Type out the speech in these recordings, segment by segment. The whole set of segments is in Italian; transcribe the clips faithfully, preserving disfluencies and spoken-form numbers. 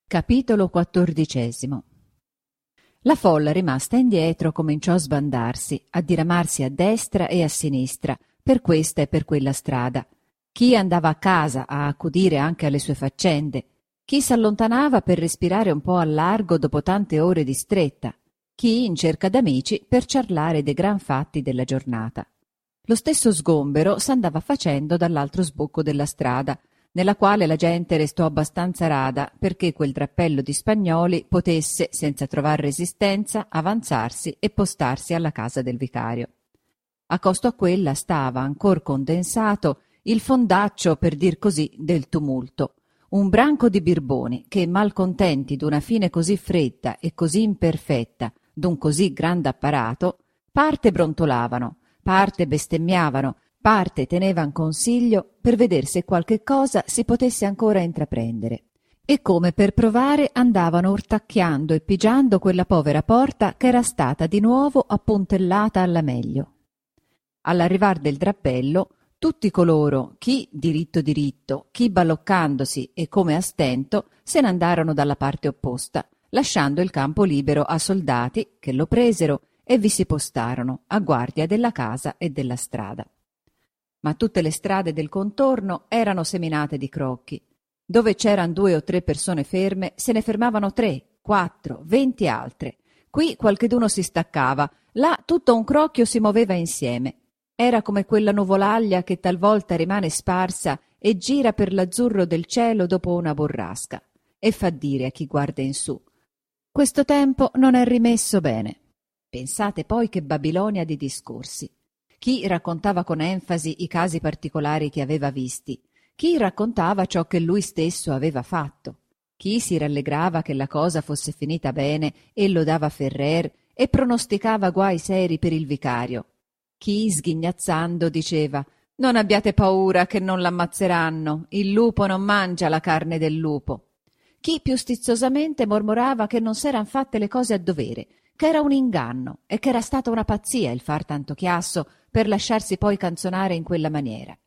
Capitolo quattordicesimo. La folla, rimasta indietro, cominciò a sbandarsi, a diramarsi a destra e a sinistra, per questa e per quella strada. Chi andava a casa a accudire anche alle sue faccende, chi s'allontanava per respirare un po' al largo dopo tante ore di stretta, chi in cerca d'amici per ciarlare dei gran fatti della giornata. Lo stesso sgombero s'andava facendo dall'altro sbocco della strada, nella quale la gente restò abbastanza rada perché quel drappello di spagnoli potesse, senza trovar resistenza, avanzarsi e postarsi alla casa del vicario. Accosto a quella stava, ancor condensato, il fondaccio, per dir così, del tumulto, un branco di birboni che, malcontenti d'una fine così fredda e così imperfetta d'un così grande apparato, parte brontolavano, parte bestemmiavano, parte tenevan consiglio per vedere se qualche cosa si potesse ancora intraprendere, e come per provare andavano urtacchiando e pigiando quella povera porta che era stata di nuovo appuntellata alla meglio. All'arrivar del drappello, tutti coloro, chi diritto diritto, chi balloccandosi e come a stento, se ne andarono dalla parte opposta, lasciando il campo libero a soldati che lo presero e vi si postarono a guardia della casa e della strada. Ma tutte le strade del contorno erano seminate di crocchi. Dove c'eran due o tre persone ferme, se ne fermavano tre, quattro, venti altre. Qui qualcheduno si staccava, là tutto un crocchio si moveva insieme. Era come quella nuvolaglia che talvolta rimane sparsa e gira per l'azzurro del cielo dopo una burrasca, e fa dire a chi guarda in su: questo tempo non è rimesso bene. Pensate poi che Babilonia di discorsi. Chi raccontava con enfasi i casi particolari che aveva visti, chi raccontava ciò che lui stesso aveva fatto, chi si rallegrava che la cosa fosse finita bene e lodava Ferrer e pronosticava guai seri per il vicario, chi sghignazzando diceva: non abbiate paura che non l'ammazzeranno, il lupo non mangia la carne del lupo, chi più stizzosamente mormorava che non s'eran fatte le cose a dovere, che era un inganno e che era stata una pazzia il far tanto chiasso per lasciarsi poi canzonare in quella maniera.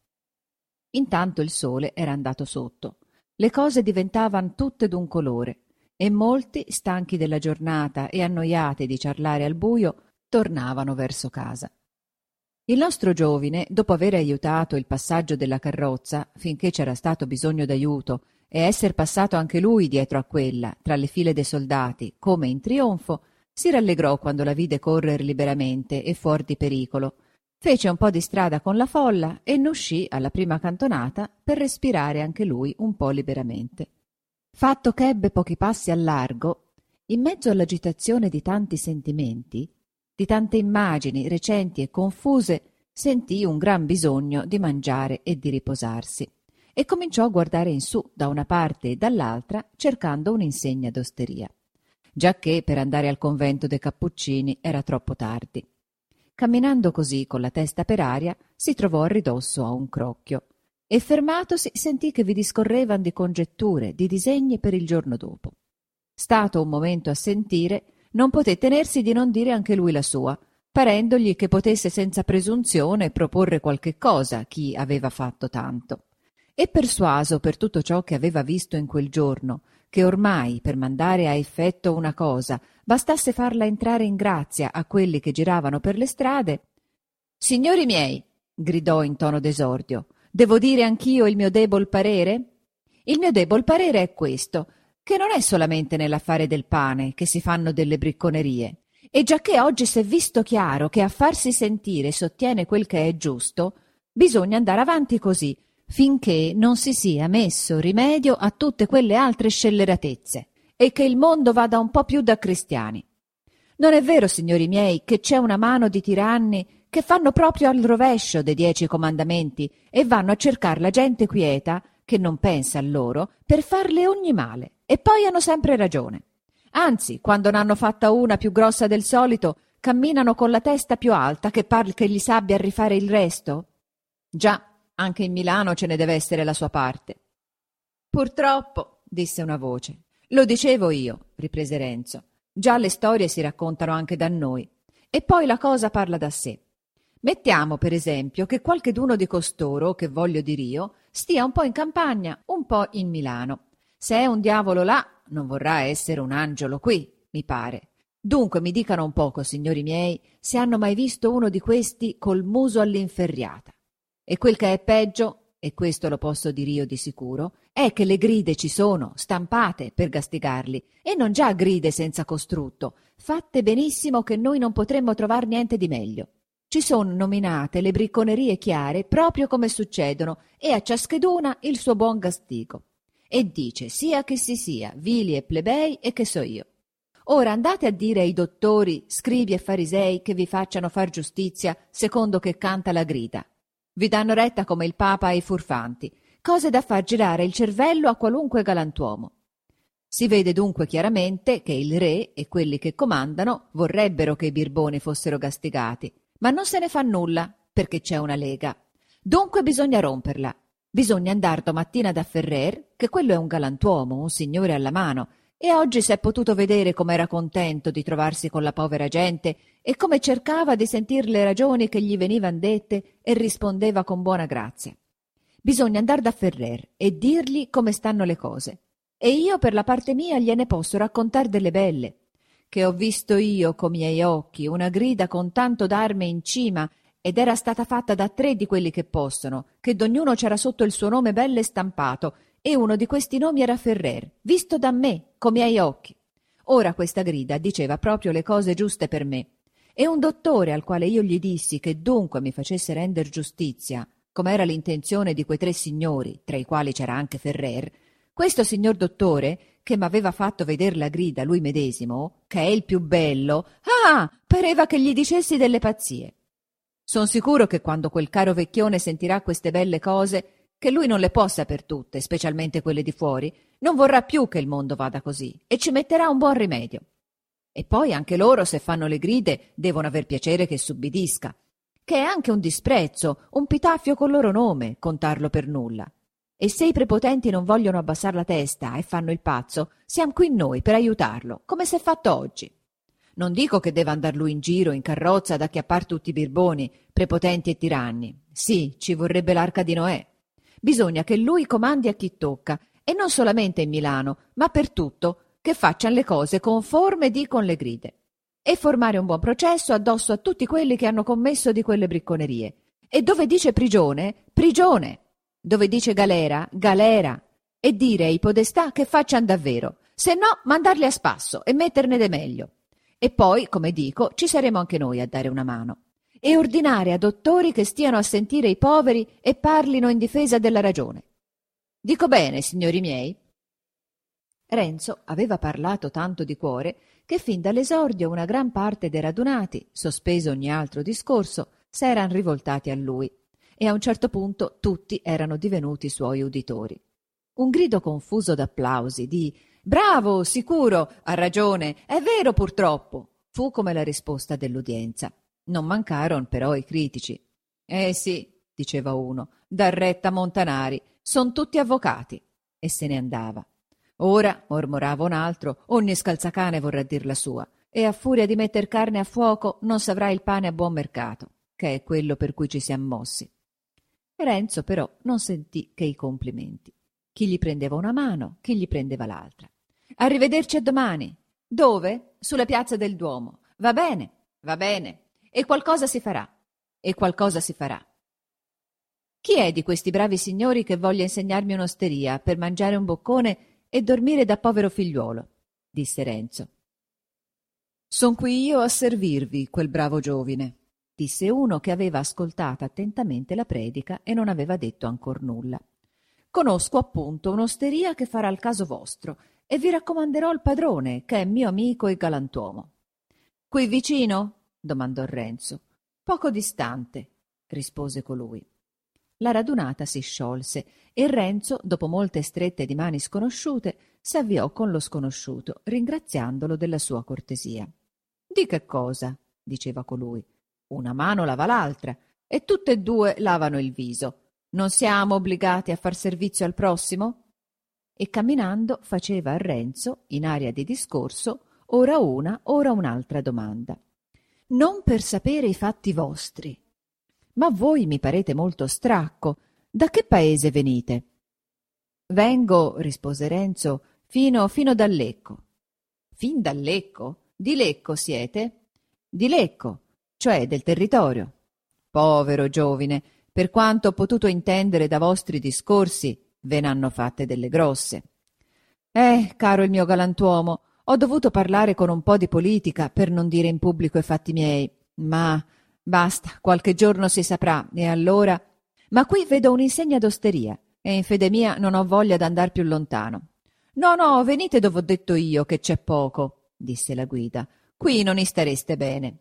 Intanto il sole era andato sotto, le cose diventavan tutte d'un colore, e molti, stanchi della giornata e annoiati di ciarlare al buio, tornavano verso casa. Il nostro giovine, dopo aver aiutato il passaggio della carrozza, finché c'era stato bisogno d'aiuto, e esser passato anche lui dietro a quella, tra le file dei soldati, come in trionfo, si rallegrò quando la vide correr liberamente e fuor di pericolo. Fece un po' di strada con la folla e ne uscì alla prima cantonata per respirare anche lui un po' liberamente. Fatto ch'ebbe pochi passi al largo, in mezzo all'agitazione di tanti sentimenti, di tante immagini recenti e confuse, sentì un gran bisogno di mangiare e di riposarsi, e cominciò a guardare in su da una parte e dall'altra cercando un'insegna d'osteria, giacché per andare al convento dei Cappuccini era troppo tardi. Camminando così con la testa per aria si trovò a ridosso a un crocchio e fermatosi sentì che vi discorrevan di congetture, di disegni per il giorno dopo. Stato un momento a sentire, non poté tenersi di non dire anche lui la sua, parendogli che potesse senza presunzione proporre qualche cosa chi aveva fatto tanto. E persuaso per tutto ciò che aveva visto in quel giorno, che ormai per mandare a effetto una cosa bastasse farla entrare in grazia a quelli che giravano per le strade. «Signori miei», gridò in tono d'esordio, «devo dire anch'io il mio debol parere? Il mio debol parere è questo, che non è solamente nell'affare del pane che si fanno delle bricconerie, e giacché oggi s'è visto chiaro che a farsi sentire sottiene quel che è giusto, bisogna andare avanti così, finché non si sia messo rimedio a tutte quelle altre scelleratezze e che il mondo vada un po' più da cristiani. Non è vero, signori miei, che c'è una mano di tiranni che fanno proprio al rovescio dei dieci comandamenti e vanno a cercar la gente quieta, che non pensa a loro, per farle ogni male, e poi hanno sempre ragione. Anzi, quando n'hanno fatta una più grossa del solito, camminano con la testa più alta che par che gli sabbia a rifare il resto? Già, anche in Milano ce ne deve essere la sua parte». «Purtroppo», disse una voce. «Lo dicevo io», riprese Renzo. «Già le storie si raccontano anche da noi. E poi la cosa parla da sé. Mettiamo, per esempio, che qualcheduno di costoro, che voglio dir io, stia un po' in campagna, un po' in Milano. Se è un diavolo là, non vorrà essere un angelo qui, mi pare. Dunque mi dicano un poco, signori miei, se hanno mai visto uno di questi col muso all'inferriata. E quel che è peggio, e questo lo posso dir io di sicuro, è che le gride ci sono, stampate per gastigarli, e non già gride senza costrutto, fatte benissimo che noi non potremmo trovar niente di meglio. Ci sono nominate le bricconerie chiare proprio come succedono, e a ciascheduna il suo buon gastigo. E dice sia che si sia, vili e plebei e che so io. Ora andate a dire ai dottori, scribi e farisei che vi facciano far giustizia secondo che canta la grida. Vi danno retta come il Papa ai furfanti, cose da far girare il cervello a qualunque galantuomo. Si vede dunque chiaramente che il re e quelli che comandano vorrebbero che i birboni fossero gastigati, ma non se ne fa nulla perché c'è una lega. Dunque bisogna romperla. Bisogna andare domattina da Ferrer, che quello è un galantuomo, un signore alla mano, e oggi s'è potuto vedere com'era contento di trovarsi con la povera gente e come cercava di sentir le ragioni che gli venivan dette e rispondeva con buona grazia. Bisogna andar da Ferrer e dirgli come stanno le cose. E io per la parte mia gliene posso raccontar delle belle, che ho visto io co' miei occhi una grida con tanto d'arme in cima ed era stata fatta da tre di quelli che possono, che d'ognuno c'era sotto il suo nome belle stampato, e uno di questi nomi era Ferrer, visto da me, co' miei occhi. Ora questa grida diceva proprio le cose giuste per me, e un dottore al quale io gli dissi che dunque mi facesse render giustizia, come era l'intenzione di quei tre signori, tra i quali c'era anche Ferrer, questo signor dottore, che m'aveva fatto veder la grida lui medesimo, che è il più bello, ah, pareva che gli dicessi delle pazzie. Son sicuro che quando quel caro vecchione sentirà queste belle cose, che lui non le può saper tutte, specialmente quelle di fuori, non vorrà più che il mondo vada così e ci metterà un buon rimedio. E poi anche loro, se fanno le gride, devono aver piacere che s'ubbidisca, che è anche un disprezzo, un pitaffio col loro nome, contarlo per nulla. E se i prepotenti non vogliono abbassar la testa e fanno il pazzo, siamo qui noi per aiutarlo, come s'è fatto oggi. Non dico che deve andar lui in giro, in carrozza, ad acchiappar tutti i birboni, prepotenti e tiranni. Sì, ci vorrebbe l'arca di Noè. Bisogna che lui comandi a chi tocca, e non solamente in Milano, ma per tutto, che facciano le cose conforme dicon le gride. E formare un buon processo addosso a tutti quelli che hanno commesso di quelle bricconerie. E dove dice prigione, prigione. Dove dice galera, galera. E dire ai podestà che facciano davvero, se no mandarli a spasso e metterne de meglio. E poi, come dico, ci saremo anche noi a dare una mano. E ordinare a dottori che stiano a sentire i poveri e parlino in difesa della ragione. Dico bene, signori miei? Renzo aveva parlato tanto di cuore che fin dall'esordio una gran parte dei radunati, sospeso ogni altro discorso, s'eran rivoltati a lui, e a un certo punto tutti erano divenuti suoi uditori. Un grido confuso d'applausi, di «Bravo, sicuro, ha ragione, è vero purtroppo», fu come la risposta dell'udienza. Non mancaron però i critici. «Eh sì», diceva uno, «dar retta Montanari, son tutti avvocati», e se ne andava. «Ora», mormorava un altro, «ogni scalzacane vorrà dir la sua, e a furia di metter carne a fuoco non s'avrà il pane a buon mercato, che è quello per cui ci siam mossi». Renzo però non sentì che i complimenti. Chi gli prendeva una mano, chi gli prendeva l'altra. «Arrivederci a domani». «Dove?» «Sulla piazza del Duomo». «Va bene, va bene. E qualcosa si farà. E qualcosa si farà». «Chi è di questi bravi signori che voglia insegnarmi un'osteria per mangiare un boccone e dormire da povero figliuolo?» disse Renzo. «Son qui io a servirvi, quel bravo giovine», disse uno che aveva ascoltato attentamente la predica e non aveva detto ancor nulla. «Conosco appunto un'osteria che farà il caso vostro e vi raccomanderò il padrone, che è mio amico e galantuomo». «Qui vicino?» domandò Renzo. «Poco distante», rispose colui. La radunata si sciolse e Renzo, dopo molte strette di mani sconosciute, s'avviò con lo sconosciuto, ringraziandolo della sua cortesia. «Di che cosa?» diceva colui. «Una mano lava l'altra e tutte e due lavano il viso. Non siamo obbligati a far servizio al prossimo?» E camminando faceva a Renzo, in aria di discorso, ora una, ora un'altra domanda. «Non per sapere i fatti vostri, ma voi mi parete molto stracco. Da che paese venite?» «Vengo», rispose Renzo, fino, fino da Lecco. Fin da Lecco? Di Lecco siete? Di Lecco, cioè del territorio. Povero giovine, per quanto ho potuto intendere da vostri discorsi, ve n'hanno fatte delle grosse. Eh, caro il mio galantuomo, ho dovuto parlare con un po' di politica per non dire in pubblico i fatti miei, ma basta, qualche giorno si saprà, e allora... Ma qui vedo un'insegna d'osteria, e in fede mia non ho voglia d'andar più lontano. No, no, venite dove ho detto io, che c'è poco, disse la guida. Qui non stareste bene.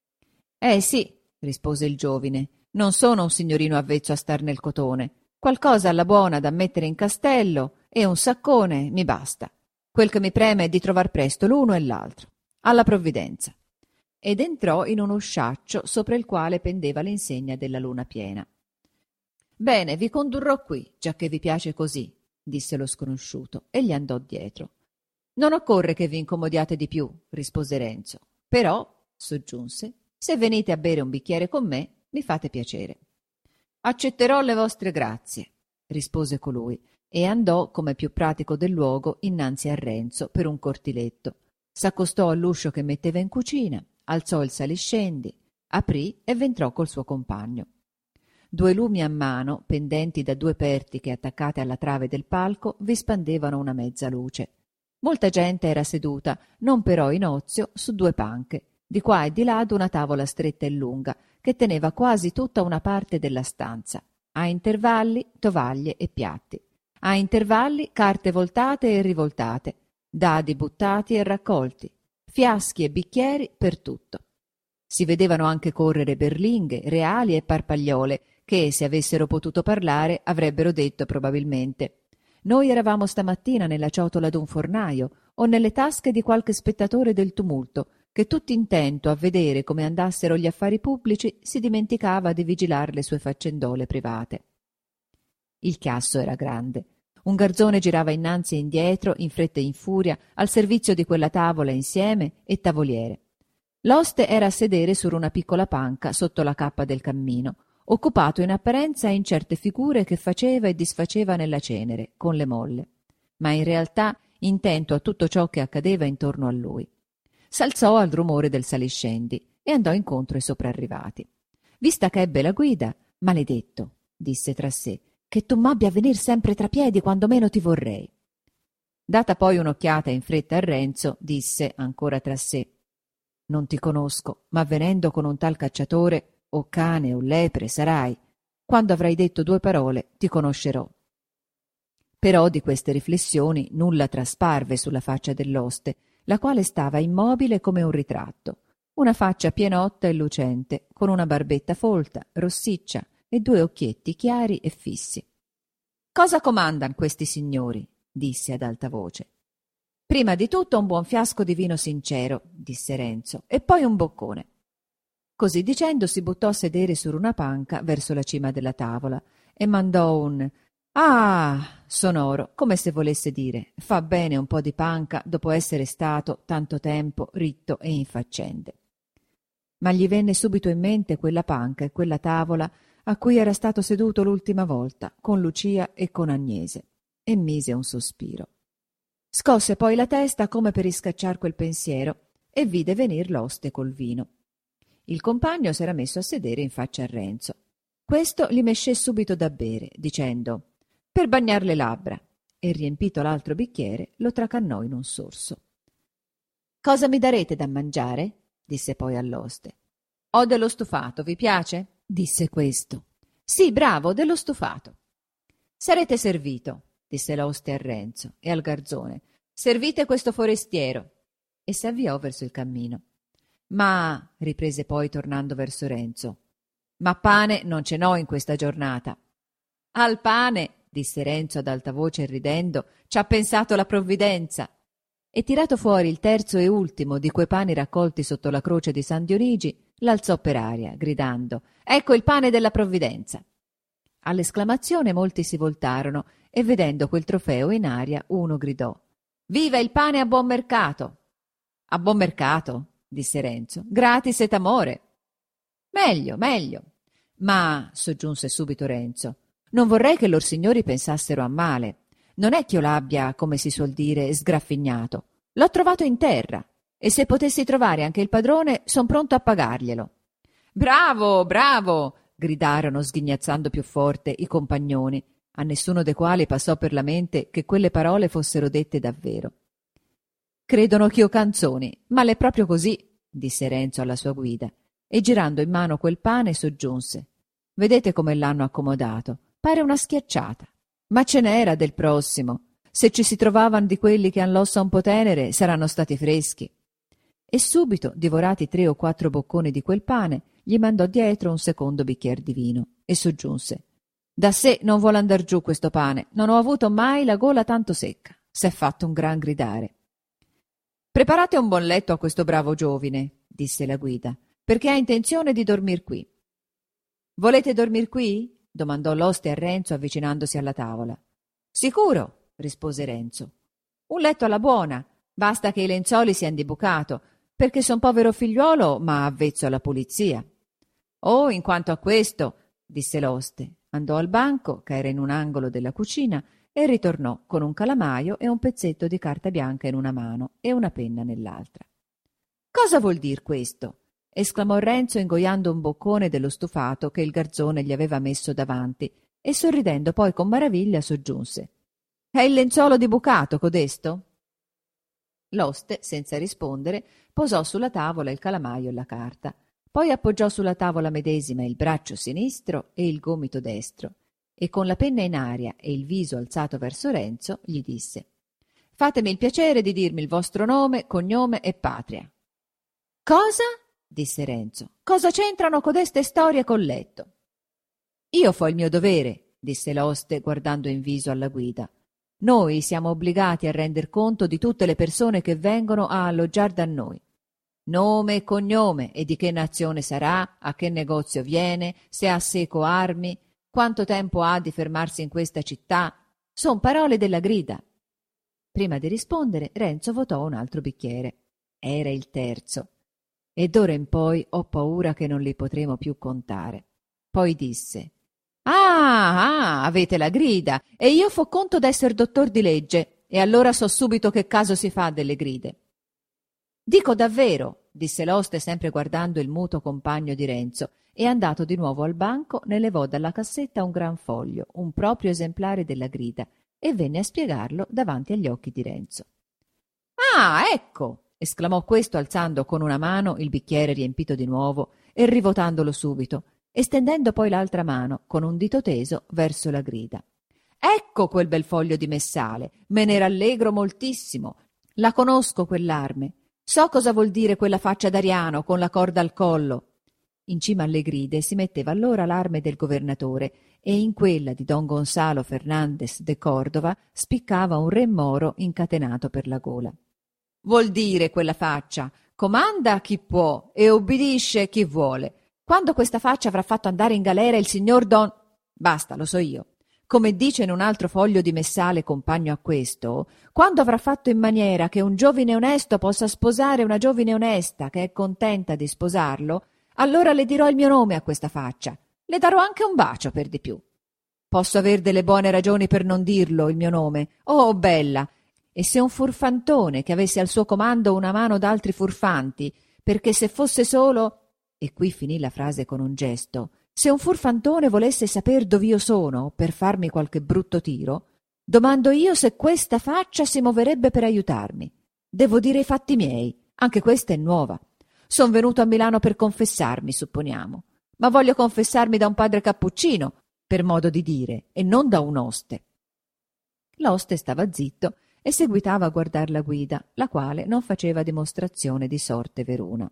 Eh sì, rispose il giovine, non sono un signorino avvezzo a star nel cotone. Qualcosa alla buona da mettere in castello e un saccone mi basta. Quel che mi preme è di trovar presto l'uno e l'altro. Alla provvidenza. Ed entrò in un usciaccio sopra il quale pendeva l'insegna della luna piena. Bene, vi condurrò qui, giacché vi piace così, disse lo sconosciuto, e gli andò dietro. Non occorre che vi incomodiate di più, rispose Renzo. Però, soggiunse, se venite a bere un bicchiere con me, mi fate piacere. Accetterò le vostre grazie, rispose colui, e andò, come più pratico del luogo, innanzi a Renzo per un cortiletto. S'accostò all'uscio che metteva in cucina, alzò il saliscendi, aprì e v'entrò col suo compagno. Due lumi a mano, pendenti da due pertiche attaccate alla trave del palco, vi spandevano una mezza luce. Molta gente era seduta, non però in ozio, su due panche, di qua e di là d'una tavola stretta e lunga, che teneva quasi tutta una parte della stanza. A intervalli tovaglie e piatti. A intervalli carte voltate e rivoltate, dadi buttati e raccolti, fiaschi e bicchieri per tutto. Si vedevano anche correre berlinghe, reali e parpagliole, che, se avessero potuto parlare, avrebbero detto probabilmente: «Noi eravamo stamattina nella ciotola d'un fornaio o nelle tasche di qualche spettatore del tumulto, che tutto intento a vedere come andassero gli affari pubblici si dimenticava di vigilar le sue faccendole private». Il chiasso era grande. Un garzone girava innanzi e indietro, in fretta e in furia, al servizio di quella tavola insieme e tavoliere. L'oste era a sedere su una piccola panca sotto la cappa del cammino, occupato in apparenza in certe figure che faceva e disfaceva nella cenere, con le molle, ma in realtà intento a tutto ciò che accadeva intorno a lui. S'alzò al rumore del saliscendi e andò incontro ai soprarrivati. Vista che ebbe la guida, maledetto, disse tra sé, che tu m'abbia a venir sempre tra piedi quando meno ti vorrei. Data poi un'occhiata in fretta a Renzo, disse ancora tra sé: non ti conosco, ma venendo con un tal cacciatore, o cane o lepre sarai. Quando avrai detto due parole ti conoscerò. Però di queste riflessioni nulla trasparve sulla faccia dell'oste, la quale stava immobile come un ritratto, una faccia pienotta e lucente, con una barbetta folta, rossiccia, e due occhietti chiari e fissi. «Cosa comandan questi signori?» disse ad alta voce. «Prima di tutto un buon fiasco di vino sincero», disse Renzo, «e poi un boccone». Così dicendo si buttò a sedere su una panca verso la cima della tavola e mandò un «Ah!» sonoro, come se volesse dire: «Fa bene un po' di panca dopo essere stato tanto tempo ritto e in faccende». Ma gli venne subito in mente quella panca e quella tavola a cui era stato seduto l'ultima volta, con Lucia e con Agnese, e mise un sospiro. Scosse poi la testa come per riscacciar quel pensiero e vide venir l'oste col vino. Il compagno s'era messo a sedere in faccia a Renzo. Questo gli mescé subito da bere, dicendo: «Per bagnar le labbra», e riempito l'altro bicchiere lo tracannò in un sorso. «Cosa mi darete da mangiare?» disse poi all'oste. «Ho dello stufato, vi piace?» disse questo. «Sì, bravo, dello stufato». «Sarete servito», disse l'oste a Renzo, e al garzone: «Servite questo forestiero», e s'avviò verso il cammino. «Ma», riprese poi tornando verso Renzo, «ma pane non ce n'ho in questa giornata». «Al pane», disse Renzo ad alta voce ridendo, «ci ha pensato la provvidenza». E tirato fuori il terzo e ultimo di quei pani raccolti sotto la croce di San Dionigi, l'alzò per aria, gridando: «Ecco il pane della provvidenza!» All'esclamazione molti si voltarono e, vedendo quel trofeo in aria, uno gridò: «Viva il pane a buon mercato!» «A buon mercato?» disse Renzo. «Gratis et amore!» «Meglio, meglio!» «Ma», soggiunse subito Renzo, «non vorrei che lor signori pensassero a male. non è ch'io l'abbia, come si suol dire, sgraffignato. L'ho trovato in terra, e se potessi trovare anche il padrone, son pronto a pagarglielo». «Bravo, bravo!» gridarono sghignazzando più forte i compagnoni, a nessuno dei quali passò per la mente che quelle parole fossero dette davvero. «Credono ch'io canzoni, ma l'è proprio così», disse Renzo alla sua guida, e girando in mano quel pane soggiunse: «Vedete come l'hanno accomodato, pare una schiacciata, ma ce n'era del prossimo. Se ci si trovavan di quelli che han l'ossa un po' tenere, saranno stati freschi». E subito, divorati tre o quattro bocconi di quel pane, gli mandò dietro un secondo bicchier di vino e soggiunse: «Da sé non vuole andar giù questo pane, non ho avuto mai la gola tanto secca». S'è fatto un gran gridare. «Preparate un buon letto a questo bravo giovine», disse la guida, «perché ha intenzione di dormir qui». «Volete dormir qui?» domandò l'oste a Renzo avvicinandosi alla tavola. «Sicuro», rispose Renzo. «Un letto alla buona, basta che i lenzuoli siano di bucato, perché son povero figliuolo ma avvezzo alla pulizia». «Oh, in quanto a questo», disse l'oste, andò al banco, che era in un angolo della cucina, e ritornò con un calamaio e un pezzetto di carta bianca in una mano e una penna nell'altra. «Cosa vuol dir questo?» esclamò Renzo ingoiando un boccone dello stufato che il garzone gli aveva messo davanti e sorridendo poi con maraviglia soggiunse: «È il lenzuolo di bucato codesto?» L'oste, senza rispondere, posò sulla tavola il calamaio e la carta, poi appoggiò sulla tavola medesima il braccio sinistro e il gomito destro, e con la penna in aria e il viso alzato verso Renzo gli disse: «Fatemi il piacere di dirmi il vostro nome, cognome e patria». «Cosa?» disse Renzo. «Cosa c'entrano codeste storie col letto?» «Io fo il mio dovere», disse l'oste guardando in viso alla guida. «Noi siamo obbligati a render conto di tutte le persone che vengono a alloggiar da noi. Nome e cognome e di che nazione sarà, a che negozio viene, se ha seco armi, quanto tempo ha di fermarsi in questa città, son parole della grida». Prima di rispondere Renzo votò un altro bicchiere. Era il terzo. «E d'ora in poi ho paura che non li potremo più contare». Poi disse: «Ah, ah, avete la grida, e io fo conto d'esser dottor di legge, e allora so subito che caso si fa delle gride». «Dico davvero», disse l'oste sempre guardando il muto compagno di Renzo, e andato di nuovo al banco ne levò dalla cassetta un gran foglio, un proprio esemplare della grida, e venne a spiegarlo davanti agli occhi di Renzo. «Ah, ecco!» esclamò questo alzando con una mano il bicchiere riempito di nuovo e rivotandolo subito, e stendendo poi l'altra mano con un dito teso verso la grida. «Ecco quel bel foglio di messale, me ne rallegro moltissimo. La conosco quell'arme, so cosa vuol dire quella faccia d'Ariano con la corda al collo». In cima alle gride si metteva allora l'arme del governatore, e in quella di don Gonzalo Fernandez de Cordova spiccava un re moro incatenato per la gola. «Vuol dire quella faccia: comanda chi può e obbedisce chi vuole. Quando questa faccia avrà fatto andare in galera il signor Don...» «Basta, lo so io. Come dice in un altro foglio di messale compagno a questo, quando avrà fatto in maniera che un giovine onesto possa sposare una giovine onesta che è contenta di sposarlo, allora le dirò il mio nome a questa faccia, le darò anche un bacio per di più. Posso aver delle buone ragioni per non dirlo il mio nome, oh bella, e se un furfantone che avesse al suo comando una mano d'altri furfanti, perché se fosse solo...» E qui finì la frase con un gesto. «Se un furfantone volesse saper dov'io sono per farmi qualche brutto tiro, domando io se questa faccia si moverebbe per aiutarmi. Devo dire i fatti miei, anche questa è nuova. Son venuto a Milano per confessarmi, supponiamo, ma voglio confessarmi da un padre cappuccino, per modo di dire, e non da un oste». L'oste stava zitto e seguitava a guardar la guida, la quale non faceva dimostrazione di sorte veruna.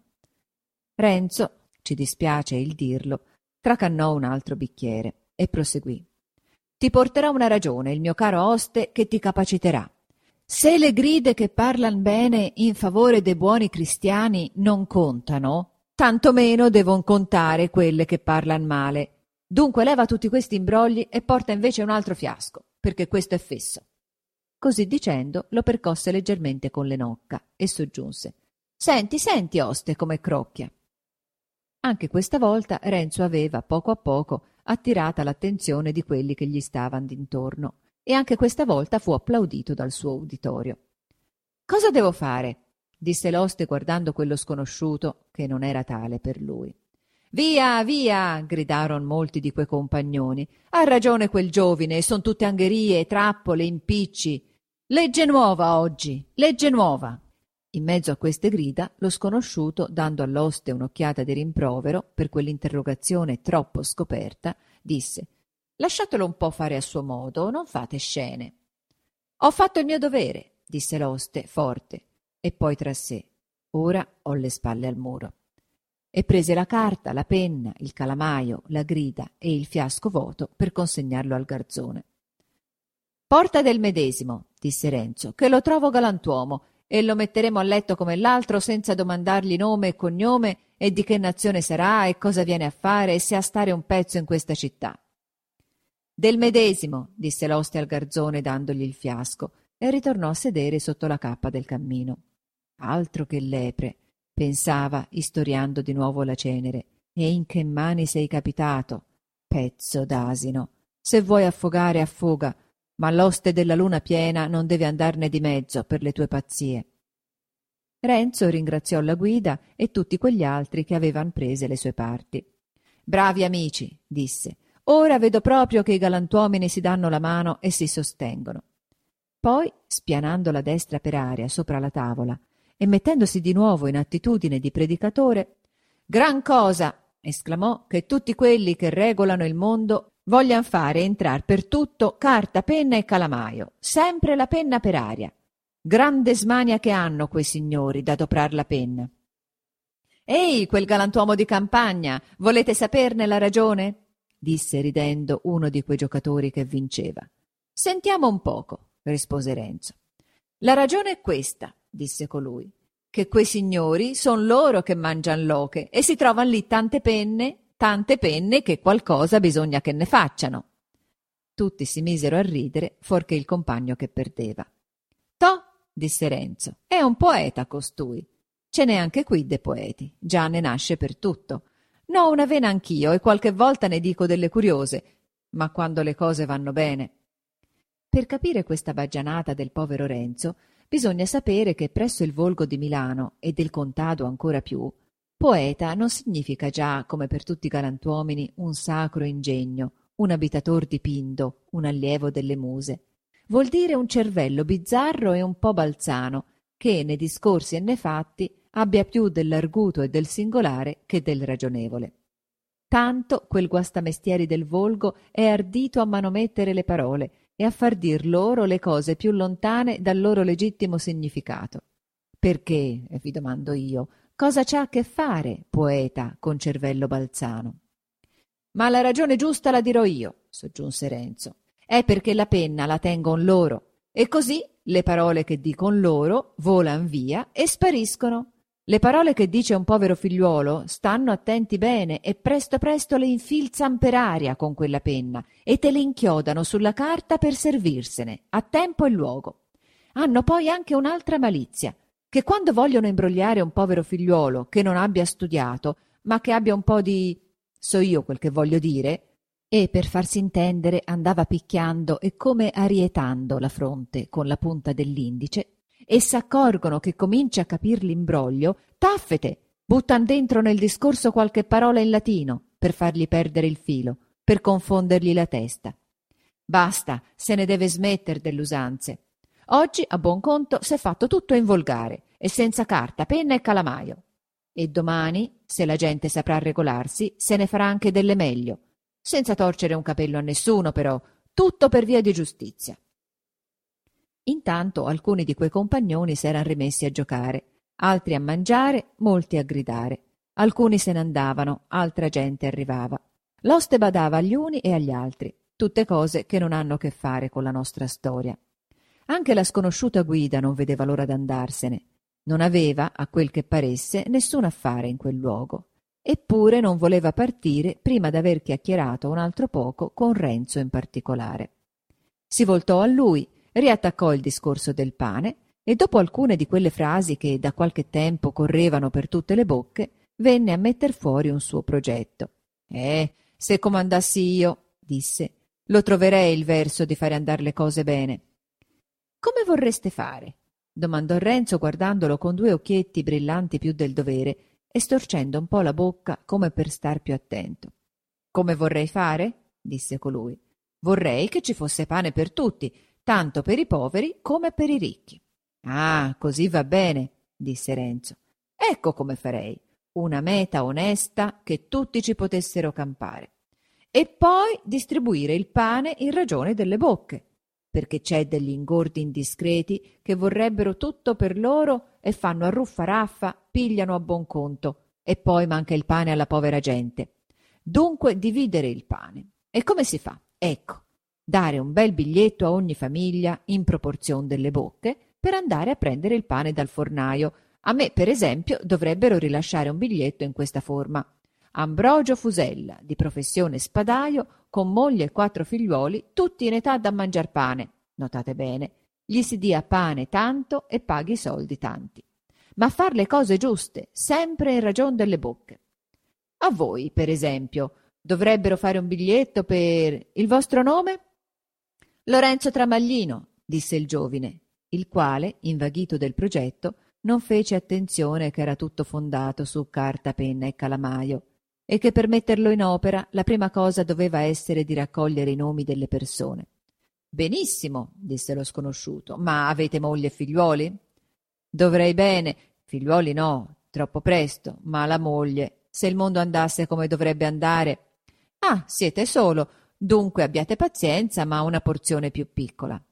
Renzo, ci dispiace il dirlo, tracannò un altro bicchiere e proseguì: «Ti porterà una ragione, il mio caro oste, che ti capaciterà. Se le gride che parlan bene in favore dei buoni cristiani non contano, tanto meno devon contare quelle che parlan male. Dunque leva tutti questi imbrogli e porta invece un altro fiasco, perché questo è fesso». Così dicendo lo percosse leggermente con le nocca e soggiunse: «Senti, senti, oste, come crocchia». Anche questa volta Renzo aveva poco a poco attirata l'attenzione di quelli che gli stavano d'intorno, e anche questa volta fu applaudito dal suo uditorio. «Cosa devo fare?» disse l'oste guardando quello sconosciuto, che non era tale per lui. «Via, via!» gridarono molti di quei compagnoni. «Ha ragione quel giovine, son tutte angherie, trappole, impicci. Legge nuova oggi, legge nuova!» In mezzo a queste grida, lo sconosciuto, dando all'oste un'occhiata di rimprovero per quell'interrogazione troppo scoperta, disse: «Lasciatelo un po' fare a suo modo, non fate scene». «Ho fatto il mio dovere», disse l'oste forte, e poi tra sé: «Ora ho le spalle al muro». E prese la carta, la penna, il calamaio, la grida e il fiasco vuoto per consegnarlo al garzone. «Porta del medesimo», disse Renzo, «che lo trovo galantuomo, e lo metteremo a letto come l'altro senza domandargli nome e cognome e di che nazione sarà e cosa viene a fare e se ha stare un pezzo in questa città». «Del medesimo», disse l'oste al garzone dandogli il fiasco, e ritornò a sedere sotto la cappa del cammino. «Altro che lepre», pensava, istoriando di nuovo la cenere, «e in che mani sei capitato? Pezzo d'asino! Se vuoi affogare, affoga, ma l'oste della luna piena non deve andarne di mezzo per le tue pazzie». Renzo ringraziò la guida e tutti quegli altri che avevan prese le sue parti. «Bravi amici», disse, «ora vedo proprio che i galantuomini si danno la mano e si sostengono». Poi, spianando la destra per aria sopra la tavola e mettendosi di nuovo in attitudine di predicatore: «Gran cosa», esclamò, «che tutti quelli che regolano il mondo voglian fare entrar per tutto carta, penna e calamaio, sempre la penna per aria. Grande smania che hanno quei signori d'adoprar la penna». «Ehi, quel galantuomo di campagna, volete saperne la ragione?» disse ridendo uno di quei giocatori che vinceva. «Sentiamo un poco», rispose Renzo. «La ragione è questa», disse colui, «che quei signori son loro che mangian l'oche e si trovan lì tante penne, tante penne che qualcosa bisogna che ne facciano». Tutti si misero a ridere, fuorché il compagno che perdeva. «Toh», disse Renzo, «è un poeta costui. Ce n'è anche qui de poeti, già ne nasce per tutto. N'ho una vena anch'io e qualche volta ne dico delle curiose, ma quando le cose vanno bene». Per capire questa baggianata del povero Renzo bisogna sapere che presso il volgo di Milano e del contado ancora più, poeta non significa già, come per tutti i galantuomini, un sacro ingegno, un abitator di Pindo, un allievo delle muse. Vuol dire un cervello bizzarro e un po' balzano, che nei discorsi e nei fatti abbia più dell'arguto e del singolare che del ragionevole. Tanto quel guastamestieri del volgo è ardito a manomettere le parole e a far dir loro le cose più lontane dal loro legittimo significato. Perché, vi domando io, cosa c'ha a che fare, poeta, con cervello balzano? «Ma la ragione giusta la dirò io», soggiunse Renzo. «È perché la penna la tengon loro, e così le parole che dicon loro volan via e spariscono. Le parole che dice un povero figliuolo stanno attenti bene e presto presto le infilzan per aria con quella penna e te le inchiodano sulla carta per servirsene, a tempo e luogo. Hanno poi anche un'altra malizia, che quando vogliono imbrogliare un povero figliuolo che non abbia studiato, ma che abbia un po' di... so io quel che voglio dire», e per farsi intendere andava picchiando e come arietando la fronte con la punta dell'indice, e s'accorgono che comincia a capir l'imbroglio, taffete, buttan dentro nel discorso qualche parola in latino per fargli perdere il filo, per confondergli la testa. Basta, se ne deve smetter delle usanze. Oggi, a buon conto, s'è fatto tutto in volgare e senza carta, penna e calamaio. E domani, se la gente saprà regolarsi, se ne farà anche delle meglio, senza torcere un capello a nessuno, però, tutto per via di giustizia. Intanto alcuni di quei compagnoni s'eran rimessi a giocare, altri a mangiare, molti a gridare. Alcuni se ne andavano, altra gente arrivava. L'oste badava agli uni e agli altri, tutte cose che non hanno che fare con la nostra storia. Anche la sconosciuta guida non vedeva l'ora d'andarsene. Non aveva, a quel che paresse, nessun affare in quel luogo. Eppure non voleva partire prima d'aver chiacchierato un altro poco con Renzo in particolare. Si voltò a lui, riattaccò il discorso del pane e dopo alcune di quelle frasi che da qualche tempo correvano per tutte le bocche, venne a metter fuori un suo progetto. «Eh, se comandassi io», disse, Lo troverei il verso di fare andar le cose bene. Come vorreste fare? Domandò Renzo guardandolo con due occhietti brillanti più del dovere e storcendo un po' la bocca come per star più attento. Come vorrei fare? Disse colui. Vorrei che ci fosse pane per tutti, tanto per i poveri come per i ricchi. Ah, così va bene, disse Renzo. Ecco come farei. Una meta onesta che tutti ci potessero campare. E poi distribuire il pane in ragione delle bocche, perché c'è degli ingordi indiscreti che vorrebbero tutto per loro e fanno a ruffa raffa, pigliano a buon conto, e poi manca il pane alla povera gente. Dunque dividere il pane. E come si fa? Ecco, dare un bel biglietto a ogni famiglia in proporzione delle bocche per andare a prendere il pane dal fornaio. A me, per esempio, dovrebbero rilasciare un biglietto in questa forma. Ambrogio Fusella, di professione spadaio, con moglie e quattro figliuoli, tutti in età da mangiar pane. Notate bene, gli si dia pane tanto e paghi soldi tanti. Ma far le cose giuste, sempre in ragion delle bocche. A voi, per esempio, dovrebbero fare un biglietto per il vostro nome? Lorenzo Tramaglino, disse il giovine, il quale, invaghito del progetto, non fece attenzione che era tutto fondato su carta, penna e calamaio, e che per metterlo in opera la prima cosa doveva essere di raccogliere i nomi delle persone. Benissimo, disse lo sconosciuto, ma avete moglie e figliuoli? Dovrei bene, figliuoli no, troppo presto, ma la moglie, se il mondo andasse come dovrebbe andare. Ah, siete solo, dunque abbiate pazienza, ma una porzione più piccola.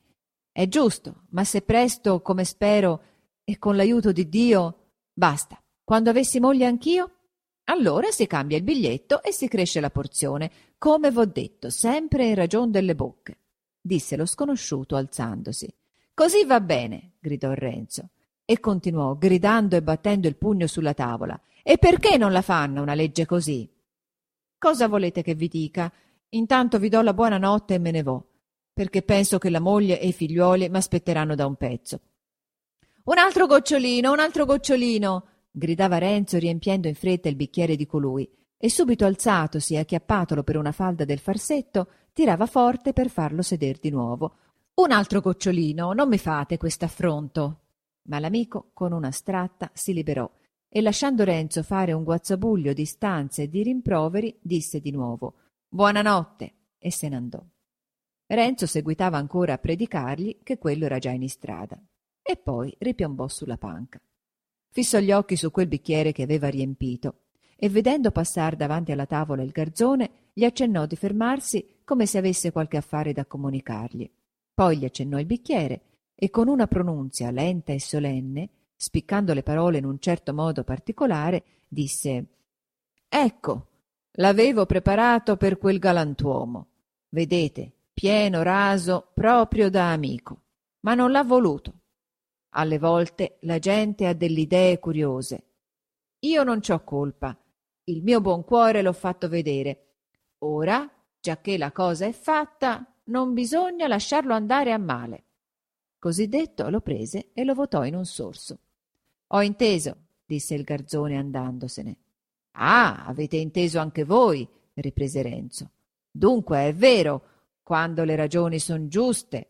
È giusto, ma se presto, come spero, e con l'aiuto di Dio, basta. Quando avessi moglie anch'io? Allora si cambia il biglietto e si cresce la porzione, come v'ho detto, sempre in ragion delle bocche, disse lo sconosciuto alzandosi. Così va bene, gridò Renzo, e continuò gridando e battendo il pugno sulla tavola. E perché non la fanno una legge così? Cosa volete che vi dica? Intanto vi do la buonanotte e me ne vo, perché penso che la moglie e i figliuoli m'aspetteranno da un pezzo. Un altro gocciolino, un altro gocciolino, gridava Renzo riempiendo in fretta il bicchiere di colui, e subito alzatosi e acchiappatolo per una falda del farsetto, tirava forte per farlo seder di nuovo. Un altro gocciolino, non mi fate quest'affronto. Ma l'amico, con una stratta, si liberò e, lasciando Renzo fare un guazzabuglio di stanze e di rimproveri, disse di nuovo «Buonanotte» e se n'andò. Renzo seguitava ancora a predicargli che quello era già in istrada, e poi ripiombò sulla panca. Fissò gli occhi su quel bicchiere che aveva riempito e, vedendo passar davanti alla tavola il garzone, gli accennò di fermarsi come se avesse qualche affare da comunicargli. Poi gli accennò il bicchiere e, con una pronunzia lenta e solenne, spiccando le parole in un certo modo particolare, disse «Ecco, l'avevo preparato per quel galantuomo. Vedete, pieno raso proprio da amico, ma non l'ha voluto. Alle volte la gente ha delle idee curiose. Io non c'ho colpa, il mio buon cuore l'ho fatto vedere. Ora, giacché la cosa è fatta, non bisogna lasciarlo andare a male». Così detto lo prese e lo votò in un sorso. «Ho inteso», disse il garzone andandosene. «Ah, avete inteso anche voi», riprese Renzo. «Dunque è vero, quando le ragioni son giuste».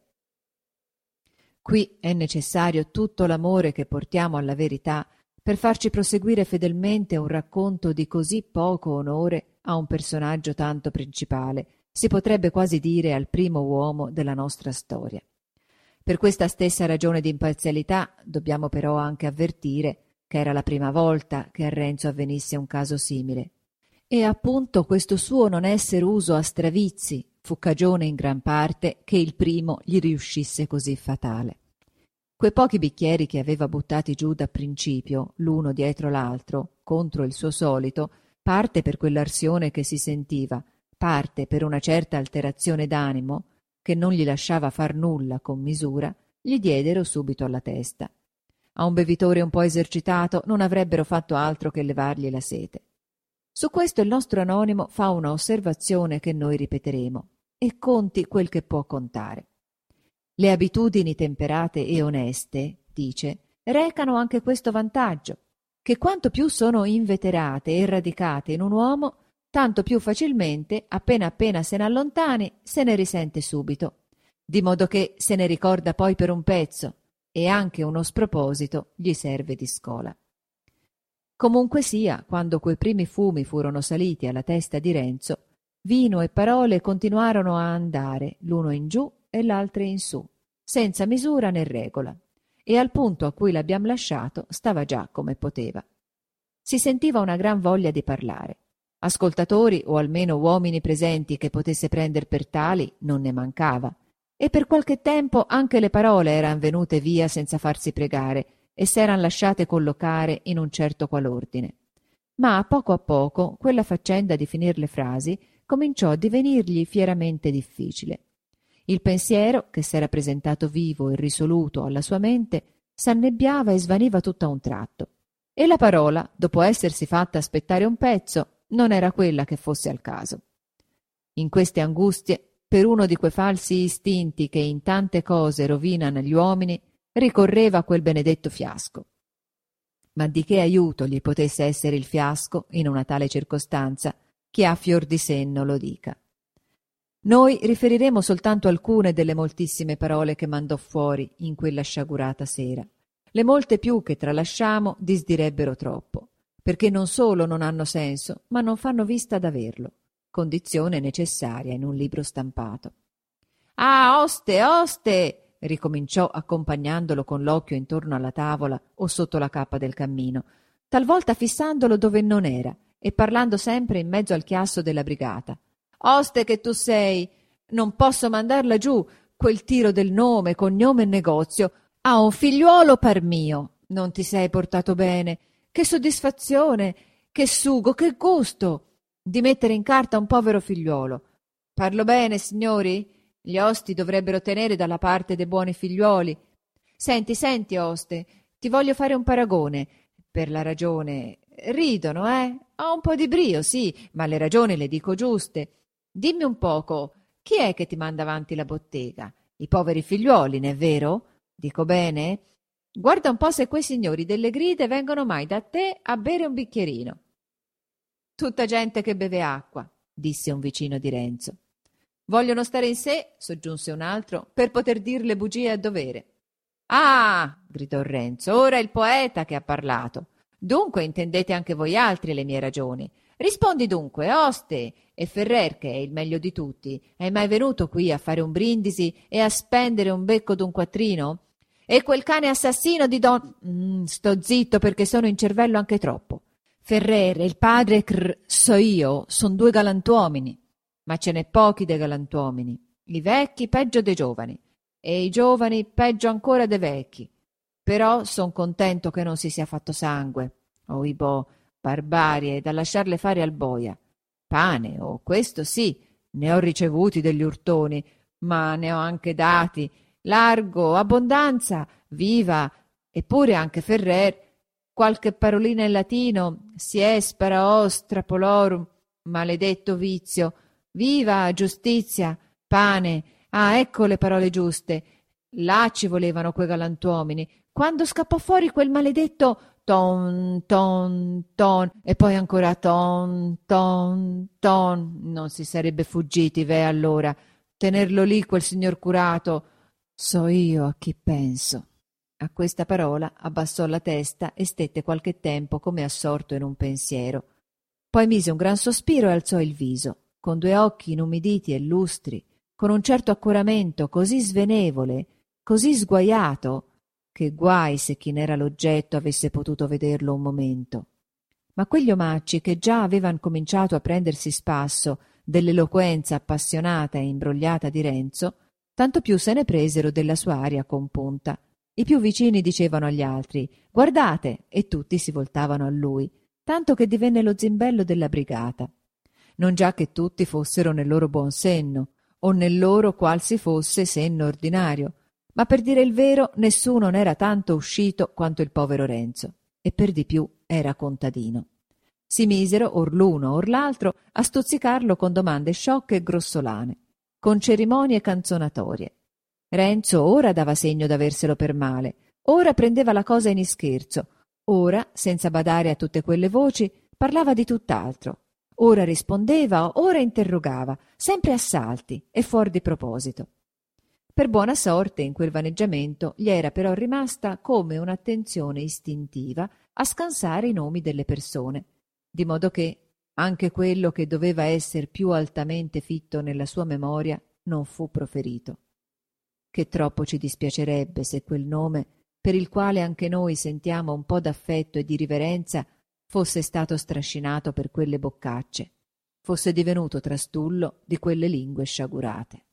Qui è necessario tutto l'amore che portiamo alla verità per farci proseguire fedelmente un racconto di così poco onore a un personaggio tanto principale, si potrebbe quasi dire al primo uomo della nostra storia. Per questa stessa ragione di imparzialità dobbiamo però anche avvertire che era la prima volta che a Renzo avvenisse un caso simile, e appunto questo suo non esser uso a stravizi fu cagione in gran parte che il primo gli riuscisse così fatale. Quei pochi bicchieri che aveva buttati giù da principio, l'uno dietro l'altro, contro il suo solito, parte per quell'arsione che si sentiva, parte per una certa alterazione d'animo, che non gli lasciava far nulla con misura, gli diedero subito alla testa. A un bevitore un po' esercitato non avrebbero fatto altro che levargli la sete. Su questo il nostro anonimo fa una osservazione che noi ripeteremo, e conti quel che può contare. Le abitudini temperate e oneste, dice, recano anche questo vantaggio, che quanto più sono inveterate e radicate in un uomo, tanto più facilmente, appena appena se ne allontani, se ne risente subito, di modo che se ne ricorda poi per un pezzo, e anche uno sproposito gli serve di scola. Comunque sia, quando quei primi fumi furono saliti alla testa di Renzo, vino e parole continuarono a andare l'uno in giù e l'altro in su, senza misura né regola, e al punto a cui l'abbiam lasciato stava già come poteva. Si sentiva una gran voglia di parlare. Ascoltatori, o almeno uomini presenti che potesse prender per tali, non ne mancava, e per qualche tempo anche le parole eran venute via senza farsi pregare e s'eran lasciate collocare in un certo qual ordine. Ma a poco a poco quella faccenda di finir le frasi cominciò a divenirgli fieramente difficile. Il pensiero, che s'era presentato vivo e risoluto alla sua mente, s'annebbiava e svaniva tutto a un tratto, e la parola, dopo essersi fatta aspettare un pezzo, non era quella che fosse al caso. In queste angustie, per uno di quei falsi istinti che in tante cose rovinano gli uomini, ricorreva a quel benedetto fiasco. Ma di che aiuto gli potesse essere il fiasco in una tale circostanza, chi ha fior di senno lo dica. Noi riferiremo soltanto alcune delle moltissime parole che mandò fuori in quella sciagurata sera. Le molte più che tralasciamo disdirebbero troppo, perché non solo non hanno senso, ma non fanno vista d'averlo, condizione necessaria in un libro stampato. «Ah, oste, oste!» ricominciò accompagnandolo con l'occhio intorno alla tavola o sotto la cappa del cammino, talvolta fissandolo dove non era e parlando sempre in mezzo al chiasso della brigata. «Oste che tu sei! Non posso mandarla giù, quel tiro del nome, cognome e negozio. Ha un figliuolo par mio. Non ti sei portato bene. Che soddisfazione, che sugo, che gusto di mettere in carta un povero figliuolo. Parlo bene, signori? Gli osti dovrebbero tenere dalla parte dei buoni figliuoli. Senti, senti, oste, ti voglio fare un paragone. Per la ragione... Ridono, eh? Ho un po' di brio, sì, ma le ragioni le dico giuste. Dimmi un poco, chi è che ti manda avanti la bottega? I poveri figliuoli, n'è vero? Dico bene? Guarda un po' se quei signori delle gride vengono mai da te a bere un bicchierino. Tutta gente che beve acqua, disse un vicino di Renzo. Vogliono stare in sé, soggiunse un altro, per poter dir le bugie a dovere. Ah, gridò Renzo, ora è il poeta che ha parlato. Dunque intendete anche voi altri le mie ragioni. Rispondi dunque, oste, e Ferrer, che è il meglio di tutti, è mai venuto qui a fare un brindisi e a spendere un becco d'un quattrino? E quel cane assassino di don... Mm, sto zitto perché sono in cervello anche troppo. Ferrer e il padre Cr... so io, son due galantuomini. Ma ce n'è pochi dei galantuomini. I vecchi peggio dei giovani, e i giovani peggio ancora dei vecchi. Però son contento che non si sia fatto sangue. Oibò, barbarie da lasciarle fare al boia. Pane, oh, questo sì, ne ho ricevuti degli urtoni, ma ne ho anche dati. Largo, abbondanza, viva, eppure anche Ferrer. Qualche parolina in latino, si espera ostra polorum, maledetto vizio. Viva, giustizia, pane. Ah, ecco le parole giuste. Là ci volevano quei galantuomini. Quando scappò fuori quel maledetto ton, ton, ton, e poi ancora ton, ton, ton, non si sarebbe fuggiti, ve allora. Tenerlo lì quel signor curato. So io a chi penso. A questa parola abbassò la testa e stette qualche tempo come assorto in un pensiero. Poi mise un gran sospiro e alzò il viso, con due occhi inumiditi e lustri, con un certo accoramento così svenevole, così sguaiato, che guai se chi n'era l'oggetto avesse potuto vederlo un momento. Ma quegli omacci, che già avevan cominciato a prendersi spasso dell'eloquenza appassionata e imbrogliata di Renzo, tanto più se ne presero della sua aria compunta. I più vicini dicevano agli altri «Guardate!» e tutti si voltavano a lui, tanto che divenne lo zimbello della brigata. Non già che tutti fossero nel loro buon senno, o nel loro qual si fosse senno ordinario, ma per dire il vero nessuno n'era tanto uscito quanto il povero Renzo, e per di più era contadino. Si misero, or l'uno or l'altro, a stuzzicarlo con domande sciocche e grossolane, con cerimonie canzonatorie. Renzo ora dava segno d'averselo per male, ora prendeva la cosa in ischerzo, ora, senza badare a tutte quelle voci, parlava di tutt'altro. ora rispondeva, ora interrogava, sempre a salti e fuor di proposito. Per buona sorte in quel vaneggiamento gli era però rimasta come un'attenzione istintiva a scansare i nomi delle persone, di modo che anche quello che doveva esser più altamente fitto nella sua memoria non fu proferito. Che troppo ci dispiacerebbe se quel nome, per il quale anche noi sentiamo un po' d'affetto e di riverenza, fosse stato strascinato per quelle boccacce, fosse divenuto trastullo di quelle lingue sciagurate.